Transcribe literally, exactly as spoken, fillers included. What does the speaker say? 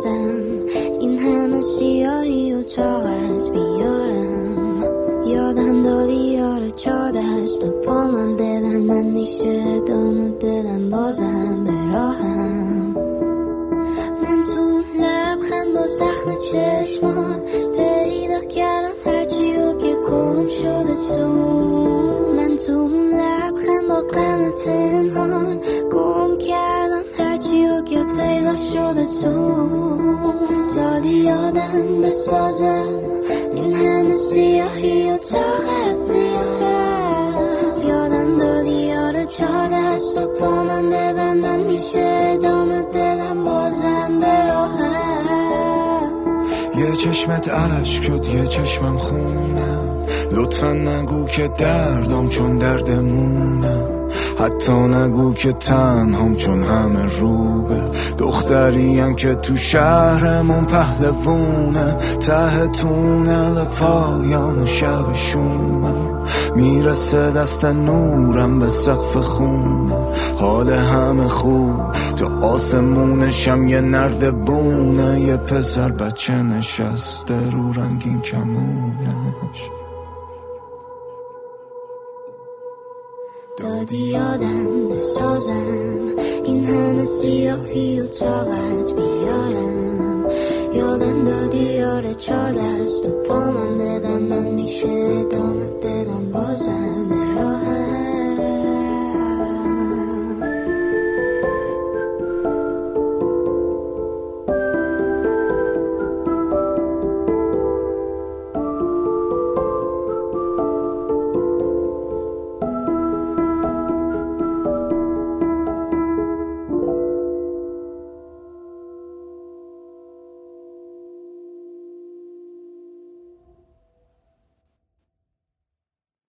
بسازم این همه سیاهی و طاق از بیارم. یادم دادی یار چار دست و پا من ببندن میشه دام دلم بازم به راهم. من تو لبخند با زخم چشمان پیدا کردم هرچی و که گم شده تو. من تو لبخند با غم پنهان گم کردم هرچی و که پیدا شده تو. دادی یادم بسازم این همه سیاهی و طاقت نیارم. یادم دادی یار چار دست و پا من ببندن میشه دام دلم بازم به راهم. یه چشمت عشق شد یه چشمم خونم، لطفا نگو که دردم چون دردمونم، حتی نگو که تنهام چون همه روبه. دختریم که تو شهرمون پهلوونه، ته تونل پایان و شب شومه. میرسه دست نورم به سقف خونه، حال همه خوب تو آسمونشم یه نرد بونه. یه پسر بچه نشسته رو رنگین کمونش. دادی یادم بسازم این همه سیاهی و طاقت بیارم. یادم دادی یار چار دست و پا من ببندن میشه دام دلم بازم به راهم.